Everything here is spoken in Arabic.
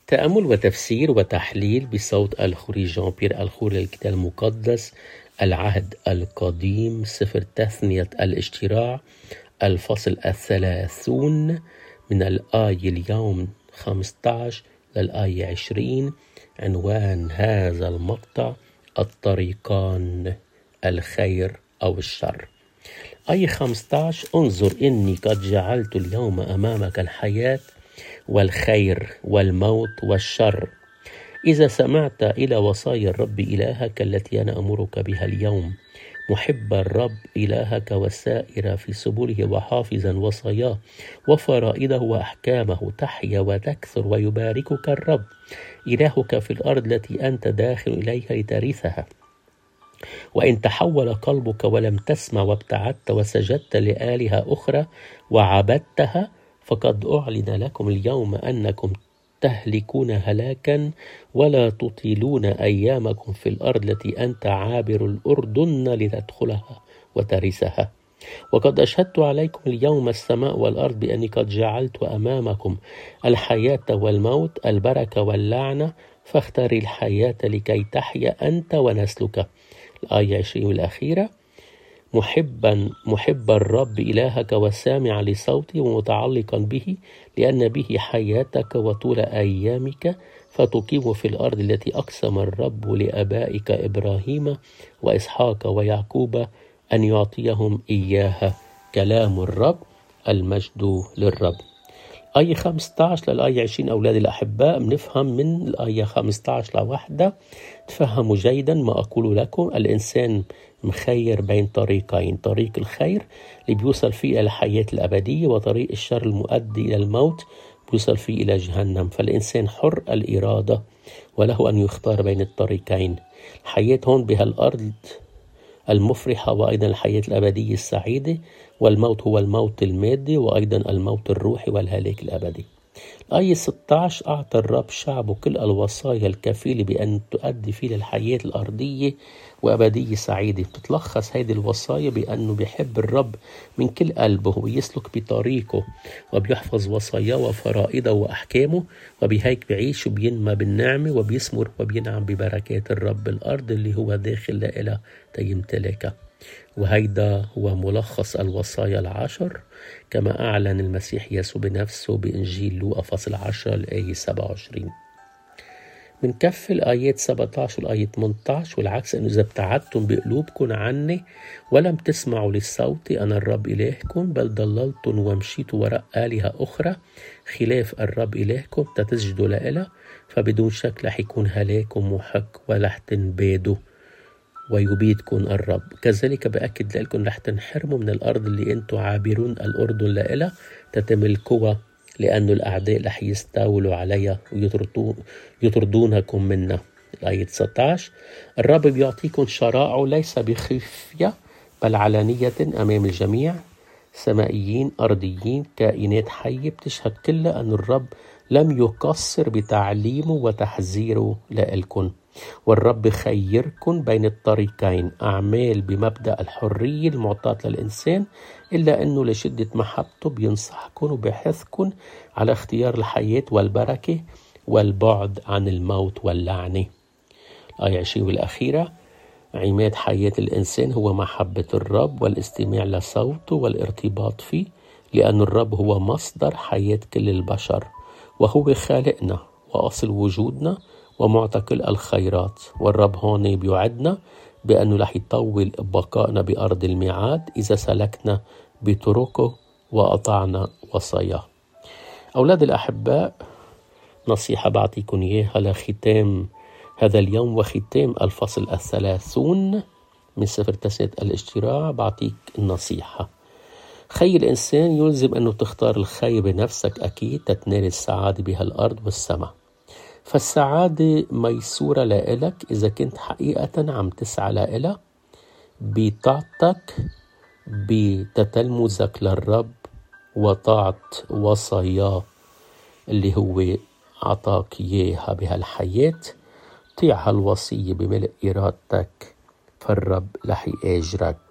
تأمل وتفسير وتحليل بصوت الخوري جان بيير الخوري للكتاب المقدس، العهد القديم، سفر تثنية الاشتراع، الفصل 30 من الآية اليوم 15 للآية 20. عنوان هذا المقطع: الطريقان، الخير أو الشر. آية 15: انظر إني قد جعلت اليوم أمامك الحياة والخير والموت والشر. إذا سمعت إلى وصايا الرب إلهك التي أنا أمرك بها اليوم، محب الرب إلهك والسائر في سبله وحافظا وصاياه وفرائضه وأحكامه، تحيا وتكثر ويباركك الرب إلهك في الأرض التي أنت داخل إليها لترثها. وإن تحول قلبك ولم تسمع وابتعدت وسجدت لآلهة أخرى وعبدتها، فقد أعلن لكم اليوم أنكم تهلكون هلاكا ولا تطيلون أيامكم في الأرض التي أنت عابر الأردن لتدخلها وترثها. وقد أشهدت عليكم اليوم السماء والأرض بأني قد جعلت أمامكم الحياة والموت، البركة واللعنة، فاختر الحياة لكي تحيا أنت ونسلك. الآية 20 الأخيرة: محب الرب إلهك وسامع لصوته ومتعلقا به، لأن به حياتك وطول أيامك، فتقيم في الأرض التي أقسم الرب لآبائك إبراهيم وإسحاق ويعقوب أن يعطيهم إياها. كلام الرب، المجد للرب. آية 15 للآية 20 أولادي الأحباء، بنفهم من الآية 15 لوحدة، تفهموا جيدا ما أقول لكم. الإنسان مخير بين طريقين: طريق الخير اللي بيوصل فيه إلى الحياة الأبدية، وطريق الشر المؤدي إلى الموت بيوصل فيه إلى جهنم. فالإنسان حر الإرادة وله أن يختار بين الطريقين: الحياة هون بهالأرض المفرحة وأيضا الحياة الأبدية السعيدة، والموت هو الموت المادي وأيضا الموت الروحي والهلاك الأبدي. آية 16: أعطى الرب شعبه كل الوصايا الكفيلة بأن تؤدي فيه للحياة الأرضية وأبدية سعيدة. بتتلخص هذه الوصايا بأنه بيحب الرب من كل قلبه ويسلك بطريقه وبيحفظ وصاياه وفرائضه وأحكامه، وبهيك بيعيش وبينمى بالنعمة وبيثمر وبينعم ببركات الرب الأرض اللي هو داخل لإله تيمتلكها. وهيدا هو ملخص الوصايا العشر كما أعلن المسيح يسوع بنفسه بإنجيل لوقا فصل 10 الآية 27. بنكفي الآيات 17 والآية 18: والعكس أنه إذا ابتعدتم بقلوبكم عني ولم تسمعوا للصوت أنا الرب إلهكم، بل ضللتم ومشيتوا وراء آلهة أخرى خلاف الرب إلهكم تسجدوا لإله، فبدون شك رح يكون هلاكم محق ورح تنبادوا ويبيدكم الرب. كذلك بأكد لكم رح تنحرموا من الأرض اللي أنتم عابرون الأردن لإلها تتملكوها، لأن الأعداء رح يستولوا عليها ويطردونكم منها. الآية 19: الرب بيعطيكم شرائعه ليس بخفية بل علانية أمام الجميع، سمائيين أرضيين كائنات حية بتشهد كلها أن الرب لم يقصر بتعليمه وتحذيره لإلكم. والرب خيركم بين الطريقين: أعمال بمبدأ الحرية المعطاة للإنسان، إلا أنه لشدة محبته بينصحكم وبيحثكم على اختيار الحياة والبركة والبعد عن الموت واللعنة. الآية 20 والأخيرة: عماد حياة الإنسان هو محبة الرب والاستماع لصوته والارتباط فيه، لأن الرب هو مصدر حياة كل البشر، وهو خالقنا وأصل وجودنا ومعطى كل الخيرات. والرب هون بيوعدنا بأنه رح يطول بقائنا بأرض الميعاد إذا سلكنا بطرقه وأطعنا وصاياه. أولاد الأحباء، نصيحة بعطيكم إياها لختام هذا اليوم وختام الفصل 30 من سفر تثنية الاشتراع. بعطيك النصيحة: خير الإنسان يلزم أنه تختار الخير بنفسك أكيد تتنال السعادة بها الأرض والسماء. فالسعادة ميسورة لإلك إذا كنت حقيقة عم تسعى لإلها بطاعتك بتتلمذك للرب وطاعة وصاياه اللي هو عطاك إياها بهالحياة. طيع هالوصية بملء إرادتك، فالرب رح يأجرك